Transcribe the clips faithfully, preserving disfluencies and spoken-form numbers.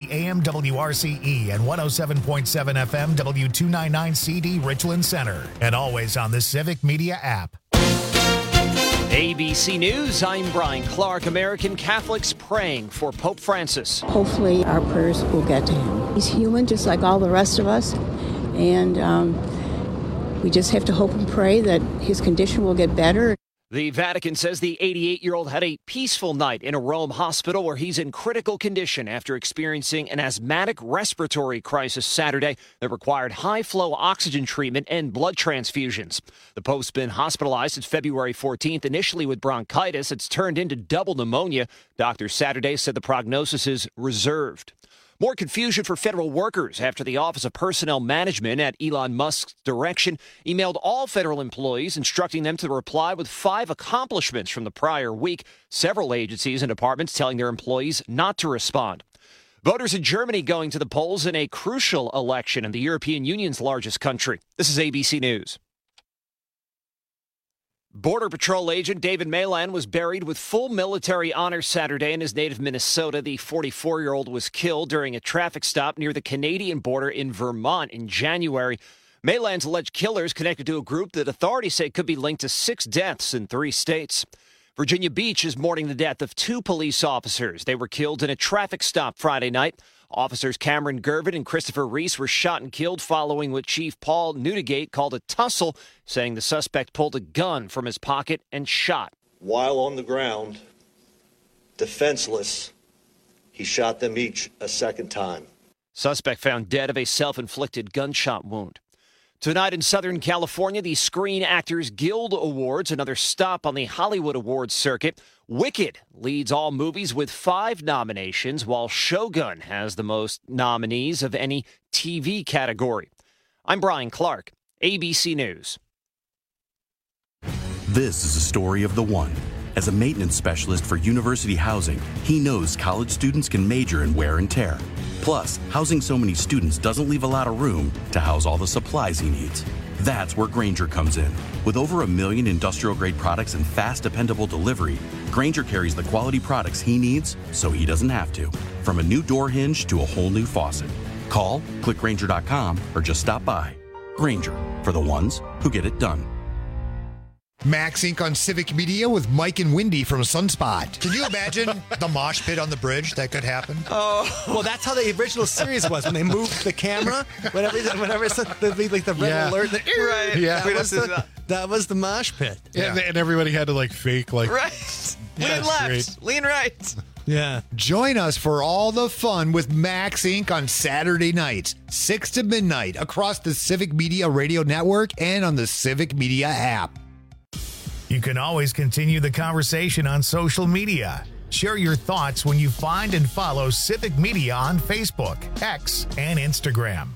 A M W R C E and one oh seven point seven F M W two ninety-nine C D Richland Center. And always on the Civic Media app. A B C News, I'm Brian Clark. American Catholics praying for Pope Francis. Hopefully our prayers will get to him. He's human just like all the rest of us, and um, we just have to hope and pray that his condition will get better. The Vatican says the eighty-eight-year-old had a peaceful night in a Rome hospital where he's in critical condition after experiencing an asthmatic respiratory crisis Saturday that required high-flow oxygen treatment and blood transfusions. The Pope's been hospitalized since February fourteenth, initially with bronchitis. It's turned into double pneumonia. Doctors Saturday said the prognosis is reserved. More confusion for federal workers after the Office of Personnel Management at Elon Musk's direction emailed all federal employees instructing them to reply with five accomplishments from the prior week. Several agencies and departments telling their employees not to respond. Voters in Germany going to the polls in a crucial election in the European Union's largest country. This is A B C News. Border Patrol agent David Malan was buried with full military honor Saturday in his native Minnesota. The forty-four-year-old was killed during a traffic stop near the Canadian border in Vermont in January. Malan's alleged killers connected to a group that authorities say could be linked to six deaths in three states. Virginia Beach is mourning the death of two police officers. They were killed in a traffic stop Friday night. Officers Cameron Gervin and Christopher Reese were shot and killed following what Chief Paul Newdigate called a tussle, saying the suspect pulled a gun from his pocket and shot. While on the ground, defenseless, he shot them each a second time. Suspect found dead of a self-inflicted gunshot wound. Tonight in Southern California, the Screen Actors Guild Awards, another stop on the Hollywood Awards circuit. Wicked leads all movies with five nominations, while Shogun has the most nominees of any T V category. I'm Brian Clark, A B C News. This is a story of the one. As a maintenance specialist for University Housing, he knows college students can major in wear and tear. Plus, housing so many students doesn't leave a lot of room to house all the supplies he needs. That's where Grainger comes in. With over a million industrial-grade products and fast, dependable delivery, Grainger carries the quality products he needs so he doesn't have to. From a new door hinge to a whole new faucet. Call, click Grainger dot com, or just stop by. Grainger, for the ones who get it done. Max Incorporated on Civic Media with Mike and Wendy from Sunspot. Can you imagine the mosh pit on the bridge? That could happen. Oh, well, that's how the original series was when they moved the camera. Whenever, whenever it's the, the, like the red Yeah. alert, the, right? Yeah. that was the, that was the mosh pit. Yeah. And, and everybody had to like fake like Right. Yeah, Lean left. great. Lean right. Yeah. Join us for all the fun with Max Incorporated on Saturday nights, six to midnight, across the Civic Media Radio Network and on the Civic Media app. You can always continue the conversation on social media. Share your thoughts when you find and follow Civic Media on Facebook, X, and Instagram.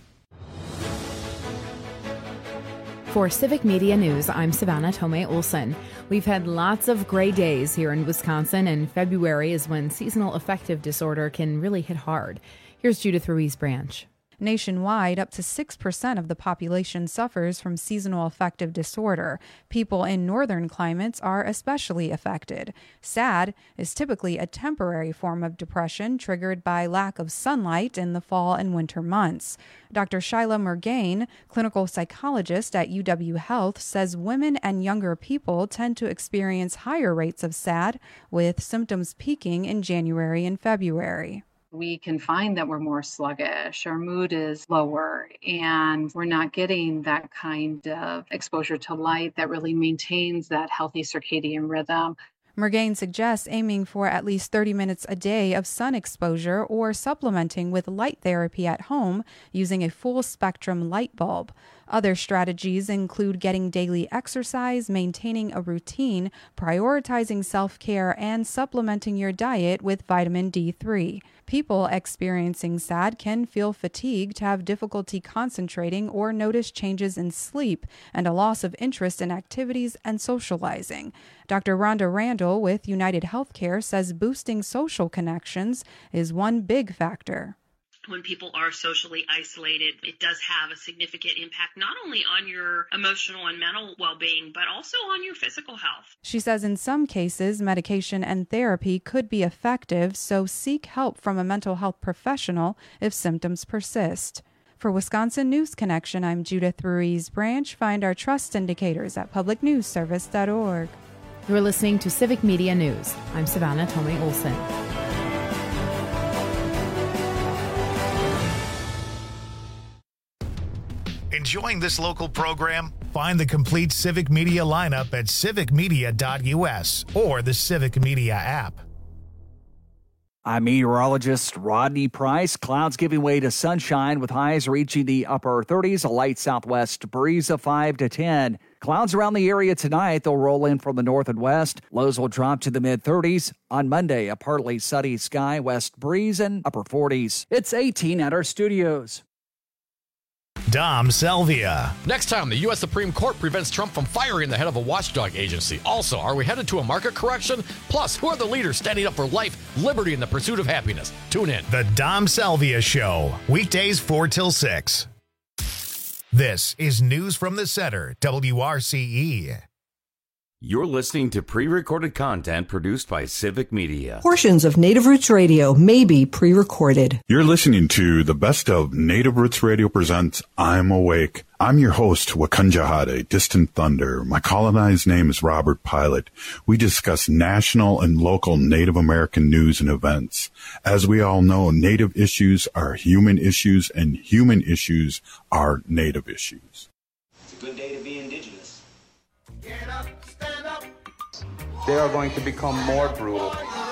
For Civic Media News, I'm Savannah Tomei Olson. We've had lots of gray days here in Wisconsin, and February is when seasonal affective disorder can really hit hard. Here's Judith Ruiz Branch. Nationwide, up to six percent of the population suffers from seasonal affective disorder. People in northern climates are especially affected. SAD is typically a temporary form of depression triggered by lack of sunlight in the fall and winter months. Doctor Shyla Murgain, clinical psychologist at U W Health, says women and younger people tend to experience higher rates of SAD, with symptoms peaking in January and February. We can find that we're more sluggish, our mood is lower, and we're not getting that kind of exposure to light that really maintains that healthy circadian rhythm. Murgain suggests aiming for at least thirty minutes a day of sun exposure or supplementing with light therapy at home using a full spectrum light bulb. Other strategies include getting daily exercise, maintaining a routine, prioritizing self-care, and supplementing your diet with vitamin D three. People experiencing SAD can feel fatigued, have difficulty concentrating, or notice changes in sleep and a loss of interest in activities and socializing. Doctor Rhonda Randall with United Healthcare says boosting social connections is one big factor. when people are socially isolated, it does have a significant impact not only on your emotional and mental well-being, but also on your physical health. She says in some cases, medication and therapy could be effective, so seek help from a mental health professional if symptoms persist. For Wisconsin News Connection, I'm Judith Ruiz Branch. Find our trust indicators at public news service dot org. You're listening to Civic Media News. I'm Savannah Tomei Olson. Enjoying this local program? Find the complete Civic Media lineup at civic media dot u s or the Civic Media app. I'm meteorologist Rodney Price. Clouds giving way to sunshine with highs reaching the upper thirties, a light southwest breeze of five to ten. Clouds around the area tonight. They'll roll in from the north and west. Lows will drop to the mid-thirties. On Monday, a partly sunny sky, west breeze, and upper forties. It's eighteen at our studios. Dom Salvia. Next time, the U S Supreme Court prevents Trump from firing the head of a watchdog agency. Also, are we headed to a market correction? Plus, who are the leaders standing up for life, liberty, and the pursuit of happiness? Tune in. The Dom Salvia Show, weekdays four till six. This is News from the Center, W R C E. You're listening to pre-recorded content produced by Civic Media. Portions of Native Roots Radio may be pre-recorded. You're listening to the best of Native Roots Radio presents I'm Awake. I'm your host, Wakanja Hade, Distant Thunder. My colonized name is Robert Pilot. We discuss national and local Native American news and events. As we all know, Native issues are human issues, and human issues are Native issues. It's a good day to be indigenous. Get up. They are going to become more brutal.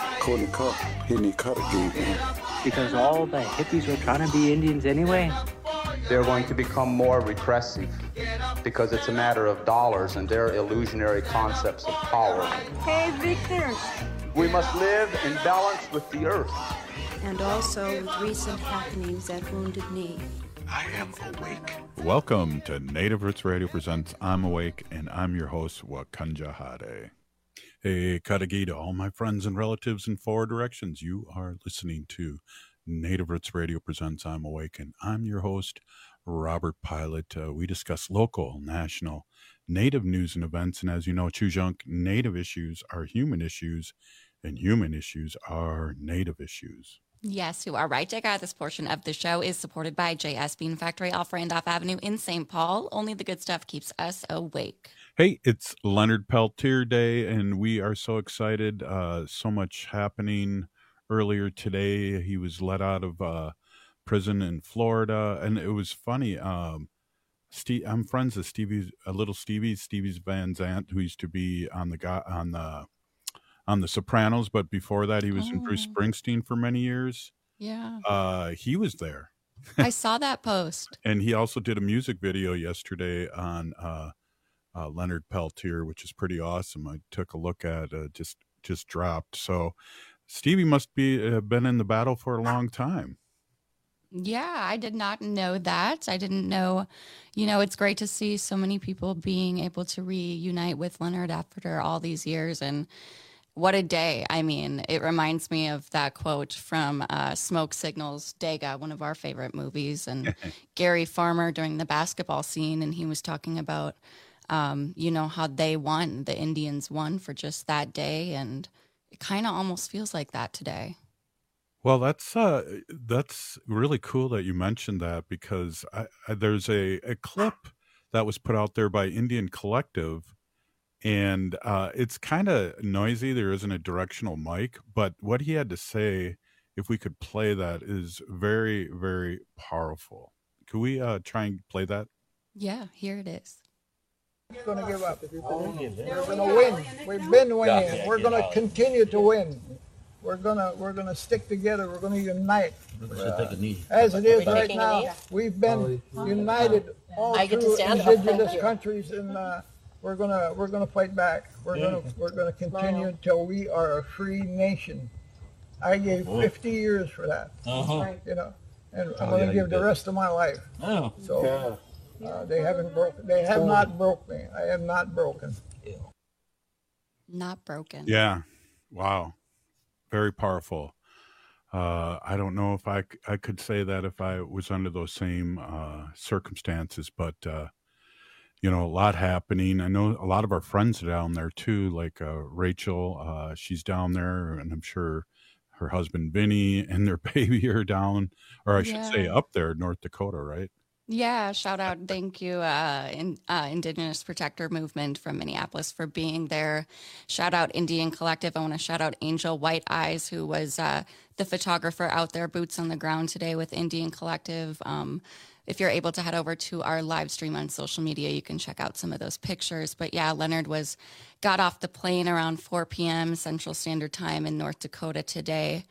Because all the hippies were trying to be Indians anyway. They're going to become more repressive because it's a matter of dollars and their illusionary concepts of power. Hey, Victor. We must live in balance with the earth. And also with recent happenings at Wounded Knee. I am awake. Welcome to Native Roots Radio presents I'm Awake, and I'm your host, Wakanja Hade. Hey, Katagida, all my friends and relatives in four directions. You are listening to Native Roots Radio presents I'm Awake, and I'm your host, Robert Pilot. Uh, we discuss local, national, Native news and events, and as you know, Chujunk, Native issues are human issues, and human issues are Native issues. Yes, you are right, Jagger. This portion of the show is supported by J S Bean Factory off Randolph Avenue in Saint Paul. Only the good stuff keeps us awake. Hey, it's Leonard Peltier Day, and we are so excited. Uh, so much happening earlier today. He was let out of uh, prison in Florida, and it was funny. Um, Steve, I'm friends with Stevie, a little Stevie, Stevie's Van Zandt, who used to be on the on the on the Sopranos, but before that, he was oh. in Bruce Springsteen for many years. Yeah, uh, he was there. I saw that post, and he also did a music video yesterday on. Uh, Uh, Leonard Peltier, which is pretty awesome. I took a look at uh, just just dropped. So Stevie must be uh, been in the battle for a long time. Yeah, I did not know that. I didn't know, you know, it's great to see so many people being able to reunite with Leonard after all these years. And what a day. I mean, it reminds me of that quote from uh, Smoke Signals, Dega, one of our favorite movies, and Gary Farmer during the basketball scene. And he was talking about Um, you know, how they won, the Indians won for just that day. And it kind of almost feels like that today. Well, that's uh, that's really cool that you mentioned that, because I, I, there's a, a clip that was put out there by Indian Collective, and uh, it's kind of noisy. There isn't a directional mic, but what he had to say, if we could play that, is very, very powerful. Could we uh, try and play that? Yeah, here it is. Going to give up. We're going to win. We've been winning. We're going to continue to win. We're going to we're going to stick together. We're going to unite. As it is right now, we've been united all through indigenous countries, and uh, we're going to we're going to fight back. We're going to we're going to continue until we are a free nation. I gave fifty years for that. Uh-huh. You know, and I'm going to give the rest of my life. Oh. So. Uh, they haven't broken. They have not broke me. I am not broken. Not broken. Yeah. Wow. Very powerful. Uh, I don't know if I, c- I could say that if I was under those same uh, circumstances, but uh, you know, a lot happening. I know a lot of our friends are down there too, like uh, Rachel. Uh, she's down there, and I'm sure her husband Vinny and their baby are down, or I should say Yeah. up there, North Dakota, right? Yeah, shout out, thank you, uh, in, uh, Indigenous Protector Movement from Minneapolis for being there. Shout out Indian Collective. I want to shout out Angel White Eyes, who was uh, the photographer out there, boots on the ground today with Indian Collective. Um, if you're able to head over to our live stream on social media, you can check out some of those pictures. But yeah, Leonard was got off the plane around four p.m. Central Standard Time in North Dakota today.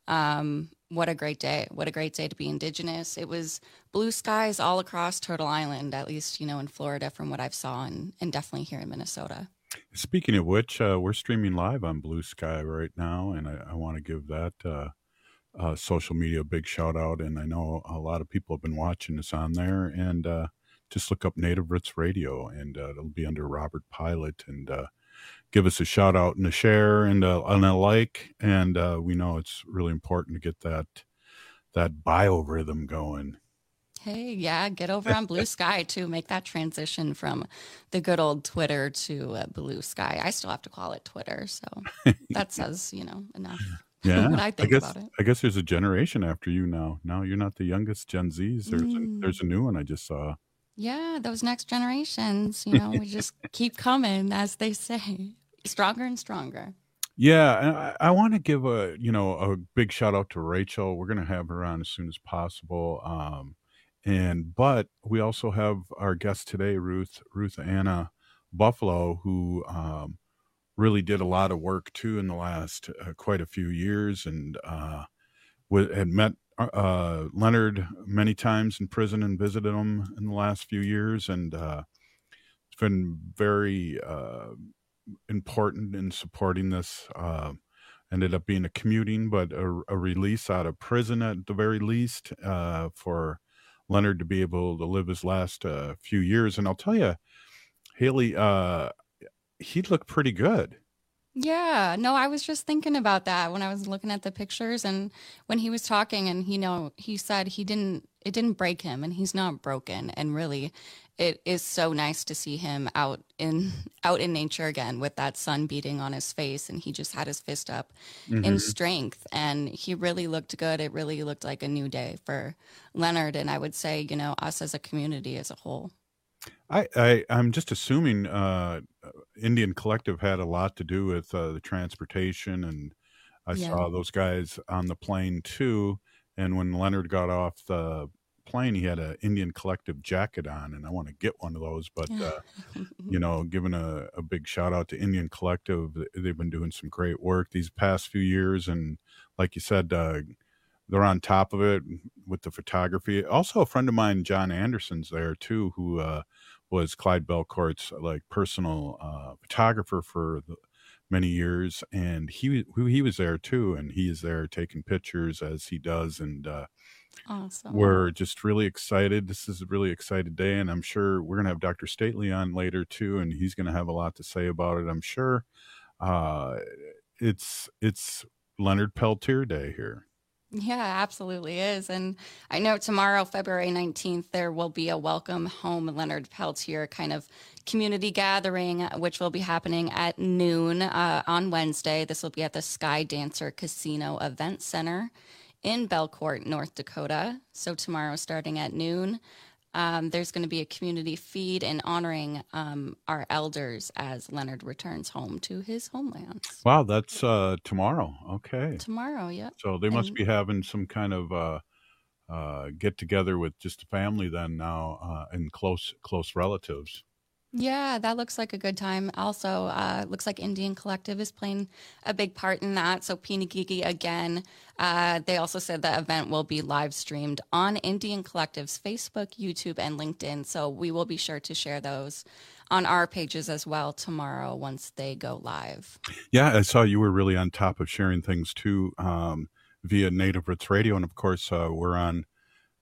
Um, what a great day. What a great day to be Indigenous. It was blue skies all across Turtle Island, at least, you know, in Florida from what I've saw, and, and definitely here in Minnesota. Speaking of which, uh, we're streaming live on Blue Sky right now, and I, I want to give that uh, uh, social media a big shout out. And I know a lot of people have been watching us on there, and uh, just look up Native Roots Radio, and uh, it'll be under Robert Pilot, and uh, give us a shout out and a share and a, and a like. And uh, we know it's really important to get that that biorhythm going. Hey, yeah, get over on Blue Sky to make that transition from the good old Twitter to uh, Blue Sky. I still have to call it Twitter, so that says, you know, enough. Yeah, what I think guess about it. I guess there's a generation after you now. Now you're not the youngest Gen Zs. There's Mm. a, there's a new one I just saw. Yeah, those next generations, you know, we just keep coming, as they say, stronger and stronger. Yeah, and I, I want to give a you know a big shout out to Rachel. We're going to have her on as soon as possible. Um, and but we also have our guest today, Ruth Ruth Anna Buffalo, who um, really did a lot of work too in the last uh, quite a few years, and uh, wa- had met uh, Leonard many times in prison and visited him in the last few years, and uh, it's been very uh, important in supporting this. Uh, ended up being a commuting, but a, a release out of prison at the very least uh, for Leonard to be able to live his last uh, few years. And I'll tell you, Haley, uh, he looked pretty good. Yeah, no, I was just thinking about that when I was looking at the pictures and when he was talking, and you know, he said he didn't, it didn't break him, and he's not broken. And really, it is so nice to see him out in out in nature again with that sun beating on his face, and he just had his fist up in Mhm. strength, and he really looked good. It really looked like a new day for Leonard, and I would say, you know, us as a community as a whole. I, I I'm just assuming uh, Indian Collective had a lot to do with uh, the transportation, and I Yeah. saw those guys on the plane too. And when Leonard got off the plane, he had an Indian Collective jacket on, and I want to get one of those. But uh, you know, giving a, a big shout out to Indian Collective, they've been doing some great work these past few years, and like you said, uh, they're on top of it with the photography. Also, a friend of mine, John Anderson's there too, who uh, was Clyde Belcourt's like personal uh, photographer for the, many years, and he he was there too, and he is there taking pictures as he does, and uh, Awesome. we're just really excited. This is a really excited day, and I'm sure we're gonna have Doctor Stately on later too, and he's gonna have a lot to say about it, I'm sure. Uh, it's it's Leonard Peltier Day here. Yeah, absolutely is. And I know tomorrow, February nineteenth, there will be a Welcome Home Leonard Peltier kind of community gathering, which will be happening at noon uh, on Wednesday. This will be at the Sky Dancer Casino Event Center in Belcourt, North Dakota. So tomorrow, starting at noon, um, there's going to be a community feed in honoring um, our elders as Leonard returns home to his homelands. Wow, that's uh, tomorrow. Okay. Tomorrow, yep. So they must And- be having some kind of uh, uh, get together with just the family then now, uh, and close close relatives. Yeah, that looks like a good time. Also, uh, looks like Indian Collective is playing a big part in that. So Pinagigi again. Uh, they also said the event will be live streamed on Indian Collective's Facebook, YouTube, and LinkedIn. So we will be sure to share those on our pages as well tomorrow once they go live. Yeah, I saw you were really on top of sharing things too um, via Native Roots Radio, and of course uh, we're on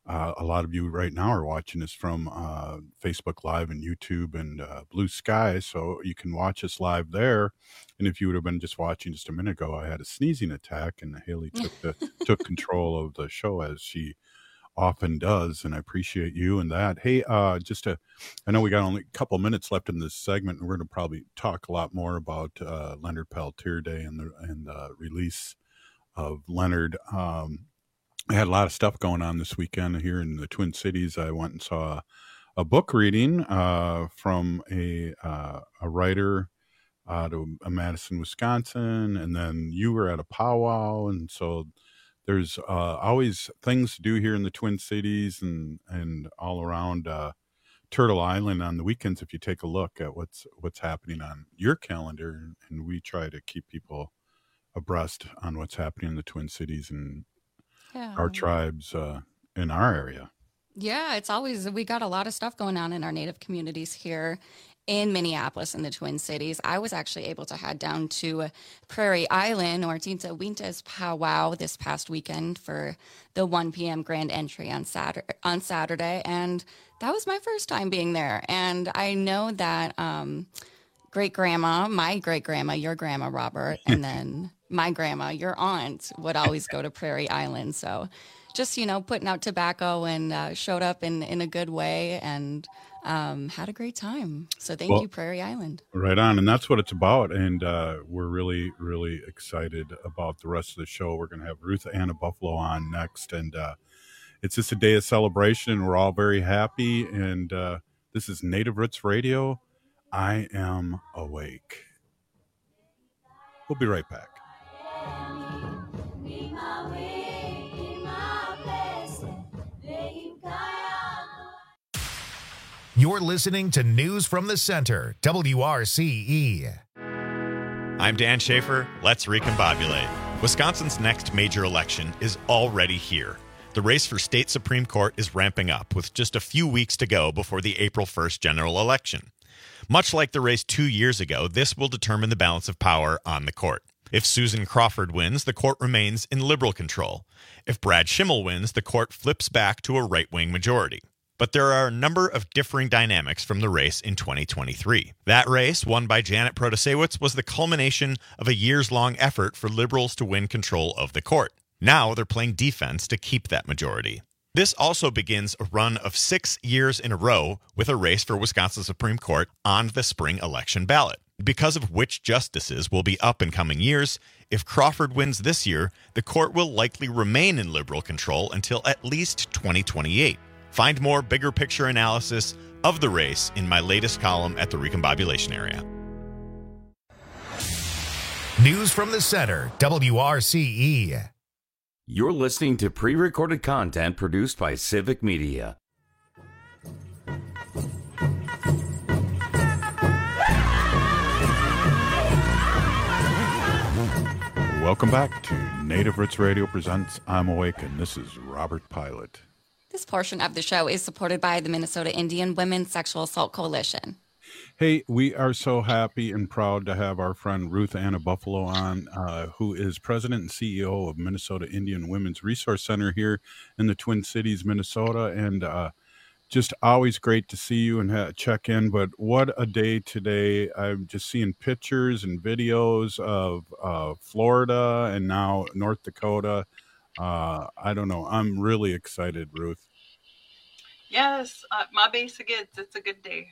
Uh, a lot of you right now are watching us from uh, Facebook Live and YouTube and uh, Blue Sky, so you can watch us live there. And if you would have been just watching just a minute ago, I had a sneezing attack, and Haley took the took control of the show as she often does, and I appreciate you and that. Hey, uh, just to, I know we got only a couple minutes left in this segment, and we're going to probably talk a lot more about uh, Leonard Peltier Day and the and the release of Leonard. Um, I had a lot of stuff going on this weekend here in the Twin Cities. I went and saw a book reading uh, from a uh, a writer out of Madison, Wisconsin, and then you were at a powwow, and so there's uh, always things to do here in the Twin Cities and and all around uh, Turtle Island on the weekends. If you take a look at what's what's happening on your calendar, and we try to keep people abreast on what's happening in the Twin Cities and Yeah. our tribes uh, in our area. Yeah, it's always, we got a lot of stuff going on in our Native communities here in Minneapolis and the Twin Cities. I was actually able to head down to Prairie Island or Tinta Winta's powwow this past weekend for the one p.m. grand entry on Saturday, on Saturday. And that was my first time being there. And I know that um, great-grandma, my great-grandma, your grandma, Robert, and then my grandma, your aunt, would always go to Prairie Island. So just, you know, putting out tobacco and uh, showed up in, in a good way and um, had a great time. So thank Well, you, Prairie Island. Right on. And that's what it's about. And uh, we're really, really excited about the rest of the show. We're going to have Ruth Anna Buffalo on next. And uh, it's just a day of celebration. And we're all very happy. And uh, this is Native Roots Radio. I am awake. We'll be right back. You're listening to News from the Center, W R C E. I'm Dan Schaefer. Let's recombobulate. Wisconsin's next major election is already here. The race for state Supreme Court is ramping up with just a few weeks to go before the April first general election. Much like the race two years ago, this will determine the balance of power on the court. If Susan Crawford wins, the court remains in liberal control. If Brad Schimmel wins, the court flips back to a right-wing majority. But there are a number of differing dynamics from the race in twenty twenty-three. That race, won by Janet Protasewicz, was the culmination of a years-long effort for liberals to win control of the court. Now they're playing defense to keep that majority. This also begins a run of six years in a row with a race for Wisconsin Supreme Court on the spring election ballot. Because of which justices will be up in coming years, if Crawford wins this year, the court will likely remain in liberal control until at least twenty twenty-eight. Find more bigger picture analysis of the race in my latest column at the Recombobulation Area. News from the Center, W R C E. You're listening to pre-recorded content produced by Civic Media. Welcome back to Native Roots Radio presents I'm Awake, and this is Robert Pilot. This portion of the show is supported by the Minnesota Indian Women's Sexual Assault Coalition. Hey, we are so happy and proud to have our friend Ruth Anna Buffalo on, uh, who is president and C E O of Minnesota Indian Women's Resource Center here in the Twin Cities, Minnesota. And uh, just always great to see you and ha- check in. But what a day today. I'm just seeing pictures and videos of uh, Florida and now North Dakota. Uh, I don't know. I'm really excited, Ruth. Yes, uh, my base again. It's a good day.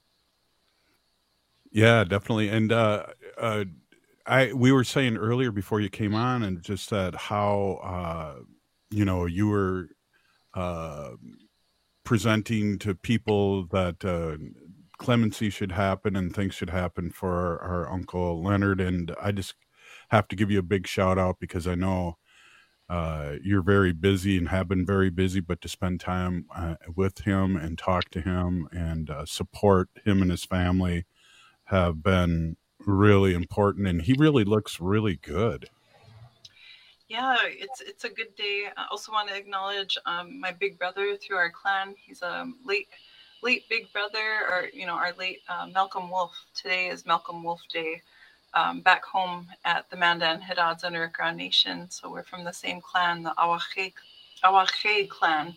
Yeah, definitely. And uh, uh, I we were saying earlier before you came on, and just that how uh, you know you were uh, presenting to people that uh, clemency should happen and things should happen for our, our Uncle Leonard. And I just have to give you a big shout out because I know uh, you're very busy and have been very busy, but to spend time uh, with him and talk to him and uh, support him and his family have been really important, and he really looks really good. Yeah, it's it's a good day. I also want to acknowledge um, my big brother through our clan. He's a late late big brother, or you know, our late uh, Malcolm Wolf. Today is Malcolm Wolf Day um, back home at the Mandan Hidatsa Nurikra Nation. So we're from the same clan, the Awache Awache clan,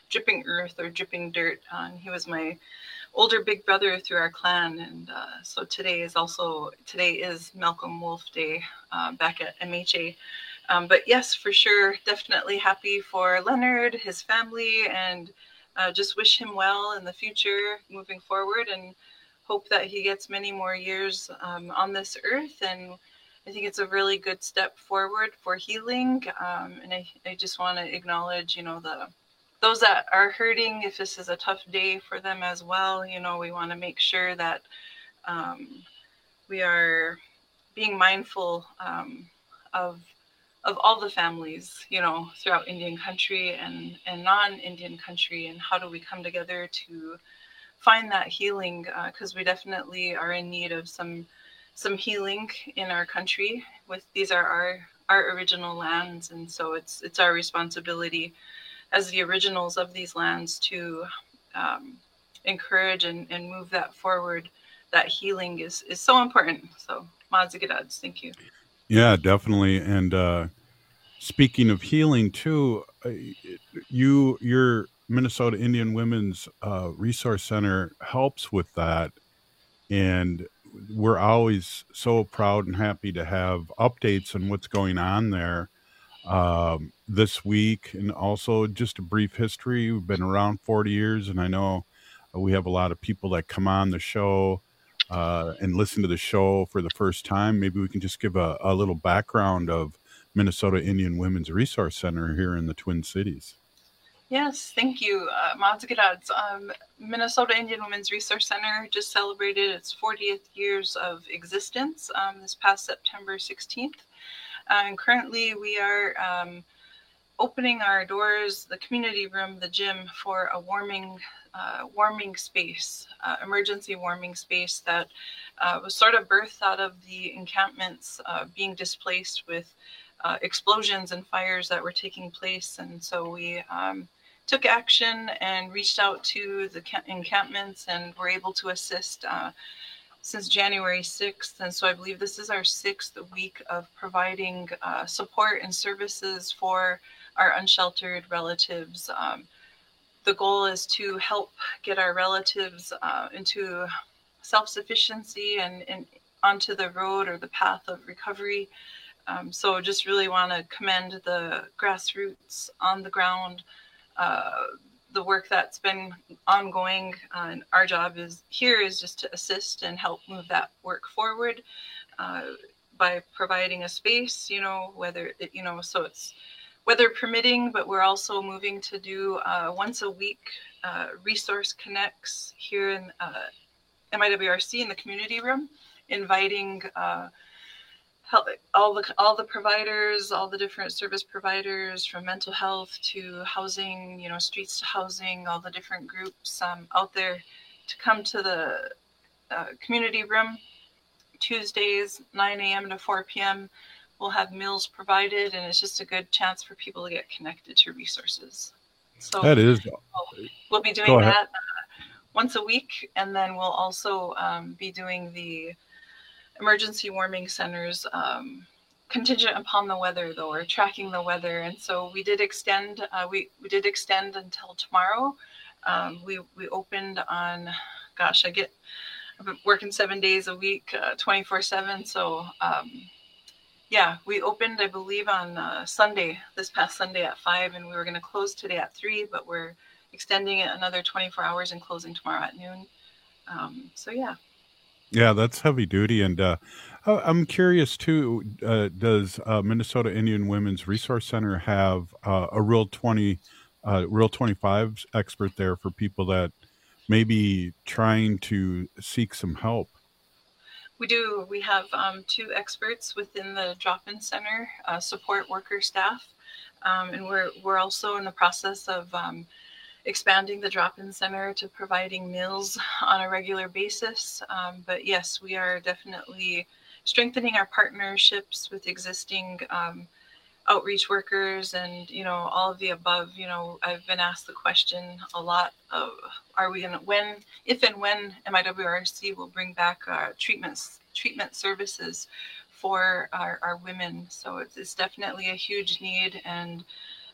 dripping earth or dripping dirt. Uh, and he was my older big brother through our clan. And uh, so today is also, today is Malcolm Wolf Day uh, back at M H A. Um, but yes, for sure, definitely happy for Leonard, his family, and uh, just wish him well in the future moving forward, and hope that he gets many more years um, on this earth. And I think it's a really good step forward for healing. Um, and I, I just want to acknowledge, you know, the those that are hurting, if this is a tough day for them as well. You know, we want to make sure that um, we are being mindful um, of of all the families, you know, throughout Indian country and, and non-Indian country, and how do we come together to find that healing, because uh, we definitely are in need of some some healing in our country. With these are our our original lands, and so it's it's our responsibility as the originals of these lands to um, encourage and, and move that forward. That healing is is so important. So Mazigadad, thank you. Yeah, definitely. And uh, speaking of healing too, uh, you your Minnesota Indian Women's uh, Resource Center helps with that, and we're always so proud and happy to have updates on what's going on there um, this week. And also just a brief history. We've been around forty years, and I know we have a lot of people that come on the show uh, and listen to the show for the first time. Maybe we can just give a, a little background of Minnesota Indian Women's Resource Center here in the Twin Cities. Yes, thank you, uh, Mazigadad. Um, Minnesota Indian Women's Resource Center just celebrated its fortieth years of existence um, this past September sixteenth. Uh, and currently we are um, opening our doors, the community room, the gym, for a warming uh, warming space, uh, emergency warming space that uh, was sort of birthed out of the encampments uh, being displaced with uh, explosions and fires that were taking place. And so we um, took action and reached out to the encampments, and were able to assist uh, since January sixth. And so I believe this is our sixth week of providing uh, support and services for our unsheltered relatives. Um, the goal is to help get our relatives uh, into self-sufficiency and, and onto the road or the path of recovery. Um, so just really want to commend the grassroots on the ground, uh, the work that's been ongoing. Uh, and our job is here is just to assist and help move that work forward uh, by providing a space, you know, whether, it, you know, so it's weather permitting, but we're also moving to do uh, once a week uh, resource connects here in uh, M I W R C in the community room, inviting uh, all the all the providers, all the different service providers, from mental health to housing, you know, streets to housing, all the different groups um, out there to come to the uh, community room Tuesdays, nine a.m. to four p.m. We'll have meals provided, and it's just a good chance for people to get connected to resources. So that is, we'll, we'll be doing that uh, once a week, and then we'll also um, be doing the emergency warming centers um, contingent upon the weather, though. We're tracking the weather, and so we did extend. Uh, we we did extend until tomorrow. Um, we we opened on, gosh, I get I've been working seven days a week, uh, twenty-four seven. So. Um, Yeah, we opened, I believe, on uh, Sunday, this past Sunday at five, and we were going to close today at three, but we're extending it another twenty-four hours and closing tomorrow at noon. Um, so, yeah. Yeah, that's heavy duty. And uh, I'm curious, too, uh, does uh, Minnesota Indian Women's Resource Center have uh, a Real twenty, uh, Real twenty-five expert there for people that may be trying to seek some help? We do. We have um, two experts within the drop-in center, uh, support worker staff, um, and we're we're also in the process of um, expanding the drop-in center to providing meals on a regular basis. Um, but yes, we are definitely strengthening our partnerships with existing um, outreach workers, and you know, all of the above. You know, I've been asked the question a lot of, are we gonna, when, if and when M I W R C will bring back uh, treatments, treatment services for our, our women. So it's, it's definitely a huge need, and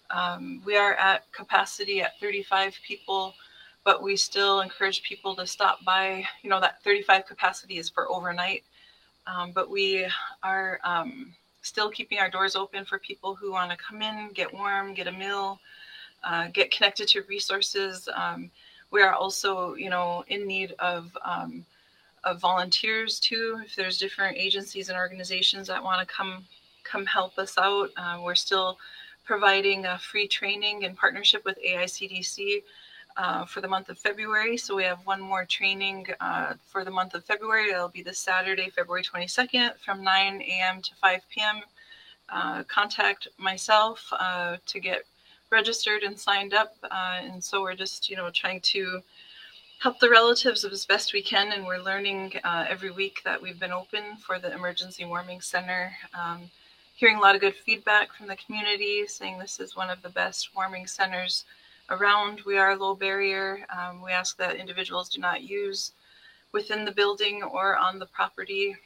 Um, we are at capacity at thirty-five people, but we still encourage people to stop by. You know, that thirty-five capacity is for overnight, um, but we are um, still keeping our doors open for people who want to come in, get warm, get a meal, uh, get connected to resources. Um, we are also, you know, in need of, um, of volunteers too. If there's different agencies and organizations that want to come come help us out, uh, we're still providing a free training in partnership with A I C D C uh, for the month of February. So we have one more training uh, for the month of February. It'll be this Saturday, February twenty-second from nine a.m. to five p.m. Uh, contact myself uh, to get registered and signed up. Uh, and so we're just, you know, trying to help the relatives as best we can. And we're learning uh, every week that we've been open for the Emergency Warming Center. Um, hearing a lot of good feedback from the community, saying this is one of the best warming centers around. We are low barrier. Um, we ask that individuals do not use within the building or on the property.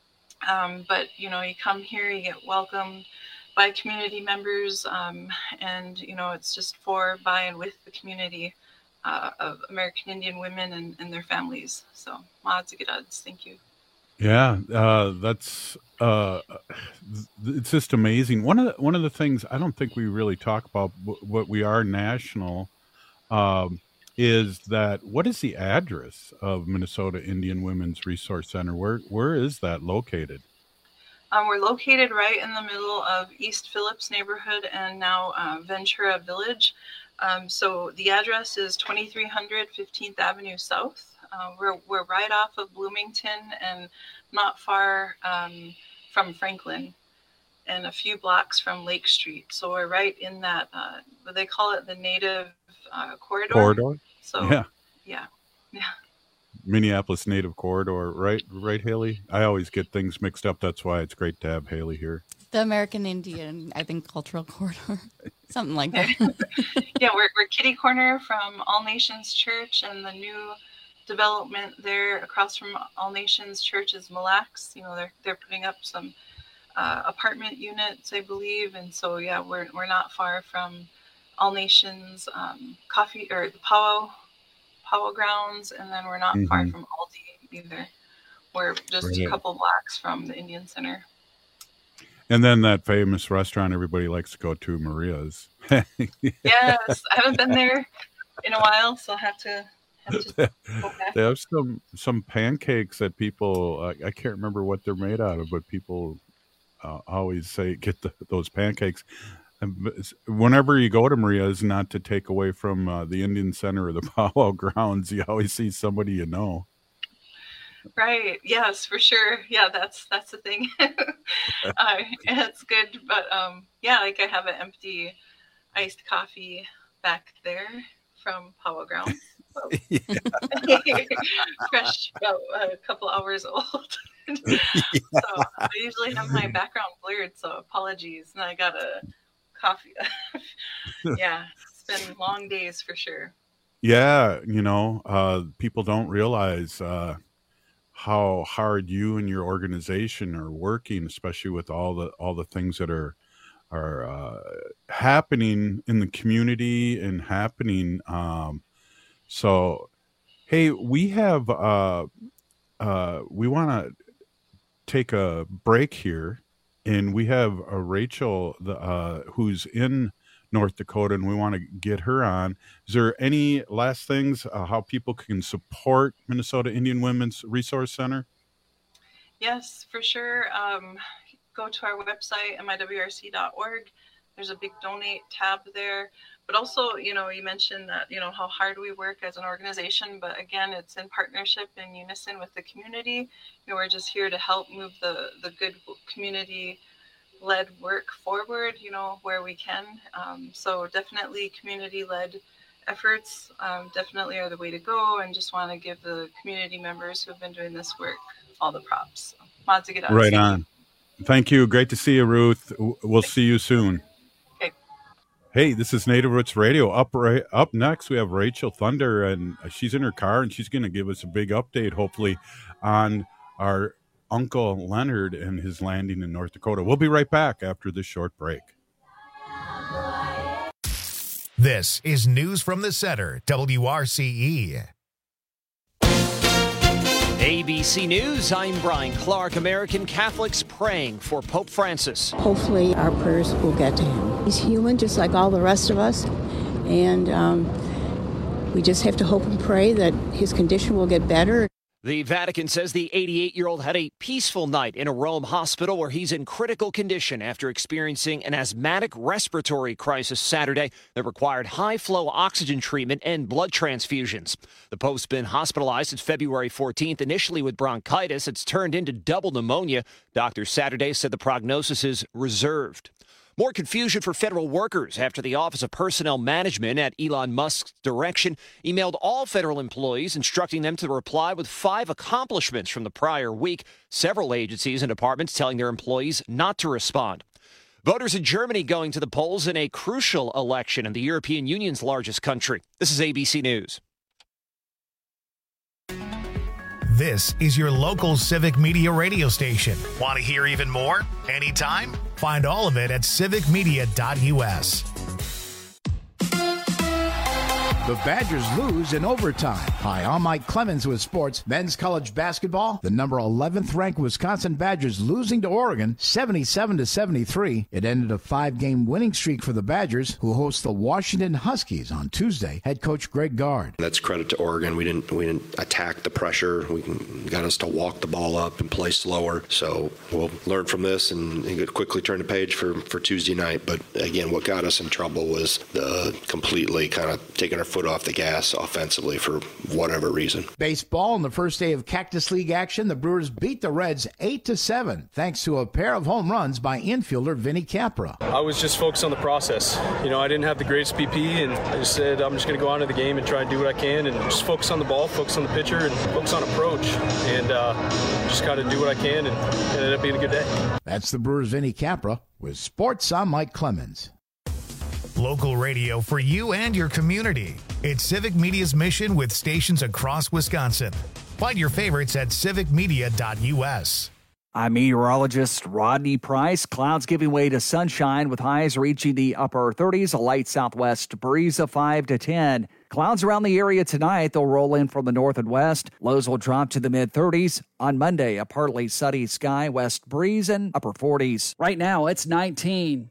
Um, but, you know, you come here, you get welcomed by community members, um, and, you know, it's just for, by, and with the community uh, of American Indian women and, and their families. So, Maatsigirads, thank you. Yeah, uh, that's uh, it's just amazing. One of the, one of the things I don't think we really talk about, what we are national, um, is that what is the address of Minnesota Indian Women's Resource Center? Where where is that located? Um, we're located right in the middle of East Phillips neighborhood and now uh, Ventura Village. Um, so the address is twenty-three hundred fifteenth Avenue South. Uh, we're we're right off of Bloomington and not far um, from Franklin, and a few blocks from Lake Street. So we're right in that. Uh, what they call it, the Native uh, Corridor. Corridor. So yeah, yeah, yeah. Minneapolis Native Corridor, right? Right, Haley. I always get things mixed up. That's why it's great to have Haley here. The American Indian, I think, Cultural Corridor, something like that. Yeah, we're we're kitty corner from All Nations Church, and the new development there across from All Nations Church is Mille Lacs. You know, they're they're putting up some uh, apartment units, I believe, and so yeah, we're we're not far from All Nations um, coffee or the powwow powwow grounds, and then we're not mm-hmm. far from Aldi either. We're just right. a couple blocks from the Indian Center. And then that famous restaurant everybody likes to go to, Maria's. Yes, I haven't been there in a while, so I'll have to. They have some some pancakes that people uh, I can't remember what they're made out of, but people uh, always say get the, those pancakes. And whenever you go to Maria's, not to take away from uh, the Indian Center or the powwow grounds, you always see somebody you know. Right. Yes, for sure. Yeah, that's that's the thing. uh, and it's good, but um, yeah, like I have an empty iced coffee back there from powwow grounds. Fresh, about a couple hours old. Yeah. So I usually have my background blurred, so apologies. And I got a coffee. Yeah, it's been long days for sure. Yeah, you know, uh, people don't realize uh, how hard you and your organization are working, especially with all the all the things that are are uh, happening in the community and happening. Um, So, hey, we have, uh, uh, we want to take a break here, and we have a Rachel, the, uh, who's in North Dakota, and we want to get her on. Is there any last things, uh, how people can support Minnesota Indian Women's Resource Center? Yes, for sure. Um, go to our website, M I W R C dot org. There's a big donate tab there. But also, you know, you mentioned that, you know, how hard we work as an organization. But again, it's in partnership and unison with the community. You know, we're just here to help move the, the good community-led work forward, you know, where we can. Um, so definitely community-led efforts um, definitely are the way to go. And just want to give the community members who have been doing this work all the props. So, right on. Thank you. Great to see you, Ruth. We'll see you soon. Hey, this is Native Roots Radio. Up right, up next, we have Rachel Thunder, and she's in her car, and she's going to give us a big update, hopefully, on our Uncle Leonard and his landing in North Dakota. We'll be right back after this short break. This is News from the Center, W R C E. A B C News, I'm Brian Clark. American Catholics praying for Pope Francis. Hopefully our prayers will get to him. He's human just like all the rest of us, and um, we just have to hope and pray that his condition will get better. The Vatican says the eighty-eight-year-old had a peaceful night in a Rome hospital where he's in critical condition after experiencing an asthmatic respiratory crisis Saturday that required high-flow oxygen treatment and blood transfusions. The Pope's been hospitalized since February fourteenth, initially with bronchitis. It's turned into double pneumonia. Doctors Saturday said the prognosis is reserved. More confusion for federal workers after the Office of Personnel Management at Elon Musk's direction emailed all federal employees instructing them to reply with five accomplishments from the prior week. Several agencies and departments telling their employees not to respond. Voters in Germany going to the polls in a crucial election in the European Union's largest country. This is A B C News. This is your local Civic Media radio station. Want to hear even more? Anytime? Find all of it at civic media dot U S. The Badgers lose in overtime. Hi, I'm Mike Clemens with sports. Men's college basketball, the number eleventh ranked Wisconsin Badgers losing to Oregon seventy-seven to seventy-three. It ended a five-game winning streak for the Badgers, who host the Washington Huskies on Tuesday. Head coach Greg Gard. That's credit to Oregon. We didn't we didn't attack the pressure. We got us to walk the ball up and play slower. So we'll learn from this and, and quickly turn the page for, for Tuesday night. But again, what got us in trouble was the completely kind of taking our foot off the gas offensively for whatever reason. Baseball on the first day of Cactus League action, the Brewers beat the Reds eight to seven thanks to a pair of home runs by infielder Vinny Capra. I was just focused on the process. You know, I didn't have the greatest B P, and I just said I'm just going to go on to the game and try and do what I can and just focus on the ball, focus on the pitcher, and focus on approach, and uh, just got to do what I can, and it ended up being a good day. That's the Brewers' Vinny Capra. With sports, I'm Mike Clemens. Local radio for you and your community. It's Civic Media's mission with stations across Wisconsin. Find your favorites at civic media dot U S. I'm meteorologist Rodney Price. Clouds giving way to sunshine with highs reaching the upper thirties, a light southwest breeze of five to ten. Clouds around the area tonight. They'll roll in from the north and west. Lows will drop to the mid-thirties. On Monday, a partly sunny sky, west breeze, and upper forties. Right now, it's nineteen.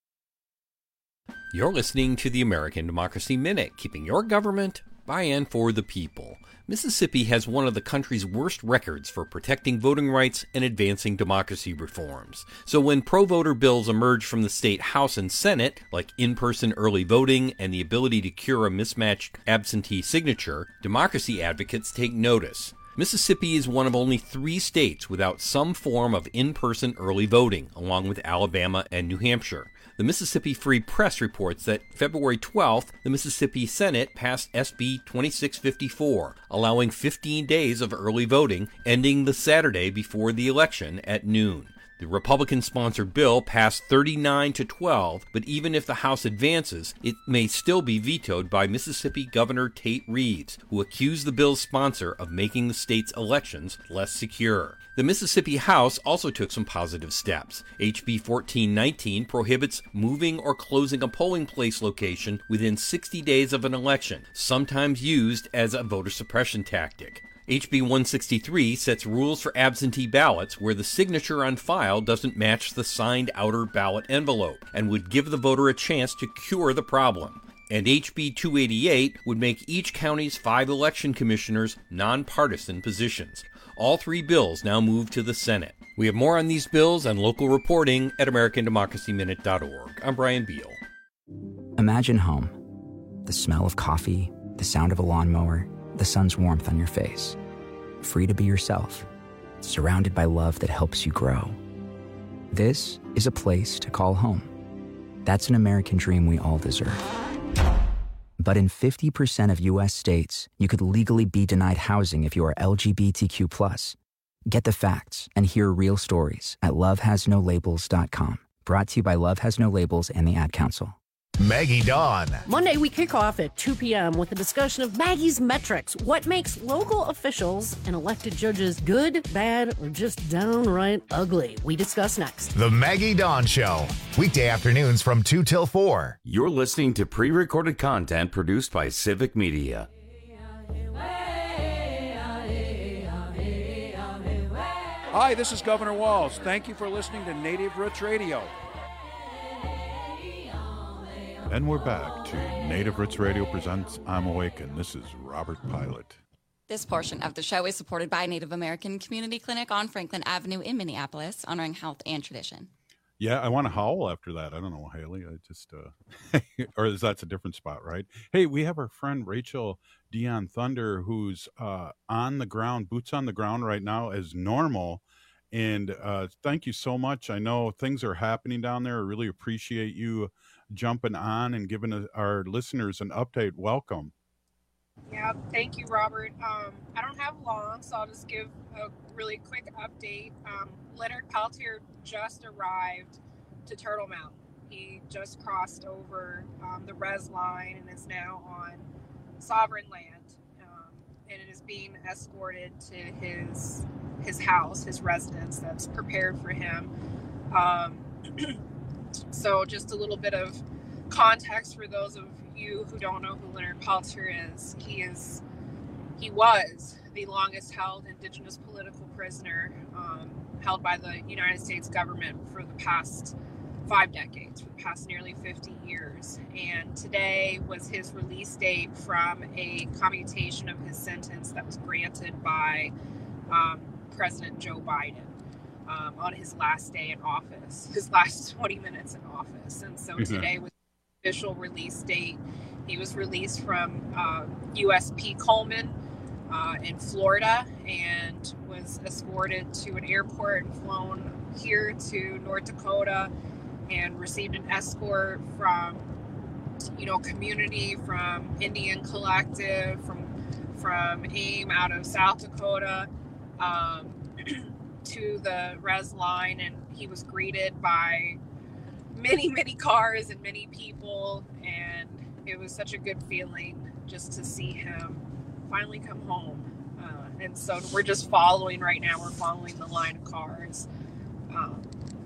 You're listening to the American Democracy Minute, keeping your government by and for the people. Mississippi has one of the country's worst records for protecting voting rights and advancing democracy reforms. So when pro-voter bills emerge from the state House and Senate, like in-person early voting and the ability to cure a mismatched absentee signature, democracy advocates take notice. Mississippi is one of only three states without some form of in-person early voting, along with Alabama and New Hampshire. The Mississippi Free Press reports that February twelfth, the Mississippi Senate passed S B twenty-six fifty-four, allowing fifteen days of early voting, ending the Saturday before the election at noon. The Republican-sponsored bill passed thirty-nine to twelve, but even if the House advances, it may still be vetoed by Mississippi Governor Tate Reeves, who accused the bill's sponsor of making the state's elections less secure. The Mississippi House also took some positive steps. H B fourteen nineteen prohibits moving or closing a polling place location within sixty days of an election, sometimes used as a voter suppression tactic. H B one sixty-three sets rules for absentee ballots where the signature on file doesn't match the signed outer ballot envelope and would give the voter a chance to cure the problem. And H B two eighty-eight would make each county's five election commissioners nonpartisan positions. All three bills now move to the Senate. We have more on these bills and local reporting at american democracy minute dot org. I'm Brian Beal. Imagine home. The smell of coffee, the sound of a lawnmower, the sun's warmth on your face. Free to be yourself, surrounded by love that helps you grow. This is a place to call home. That's an American dream we all deserve. But in fifty percent of U S states, you could legally be denied housing if you are L G B T Q plus. Get the facts and hear real stories at love has no labels dot com. Brought to you by Love Has No Labels and the Ad Council. Maggie Dawn. Monday, we kick off at two p.m. with a discussion of Maggie's metrics. What makes local officials and elected judges good, bad, or just downright ugly? We discuss next. The Maggie Dawn Show. Weekday afternoons from two till four. You're listening to pre-recorded content produced by Civic Media. Hi, this is Governor Walz. Thank you for listening to Native Roots Radio. And we're back to Native Roots Radio presents I'm Awake, and this is Robert Pilot. This portion of the show is supported by Native American Community Clinic on Franklin Avenue in Minneapolis, honoring health and tradition. Yeah, I want to howl after that. I don't know, Haley. I just, uh, or is that's a different spot, right? Hey, we have our friend Rachel Dion Thunder, who's uh, on the ground, boots on the ground right now as normal. And uh, thank you so much. I know things are happening down there. I really appreciate you jumping on and giving a, our listeners an update. Welcome. Yeah, thank you, Robert. Um, I don't have long, so I'll just give a really quick update. Um, Leonard Peltier just arrived to Turtle Mountain. He just crossed over um, the res line and is now on sovereign land, um, and it is being escorted to his his house, his residence that's prepared for him. Um, so just a little bit of context for those of you who don't know who Leonard Peltier is. He is, he was the longest held Indigenous political prisoner um, held by the United States government for the past five decades, for the past nearly fifty years. And today was his release date from a commutation of his sentence that was granted by um, President Joe Biden um, on his last day in office, his last twenty minutes in office. And so Mm-hmm. today was the official release date. He was released from uh, U S P Coleman uh, in Florida and was escorted to an airport and flown here to North Dakota and received an escort from, you know, community, from Indian Collective, from from AIM out of South Dakota, um, to the res line, and he was greeted by many, many cars and many people, and it was such a good feeling just to see him finally come home. Uh, and so we're just following right now, we're following the line of cars um,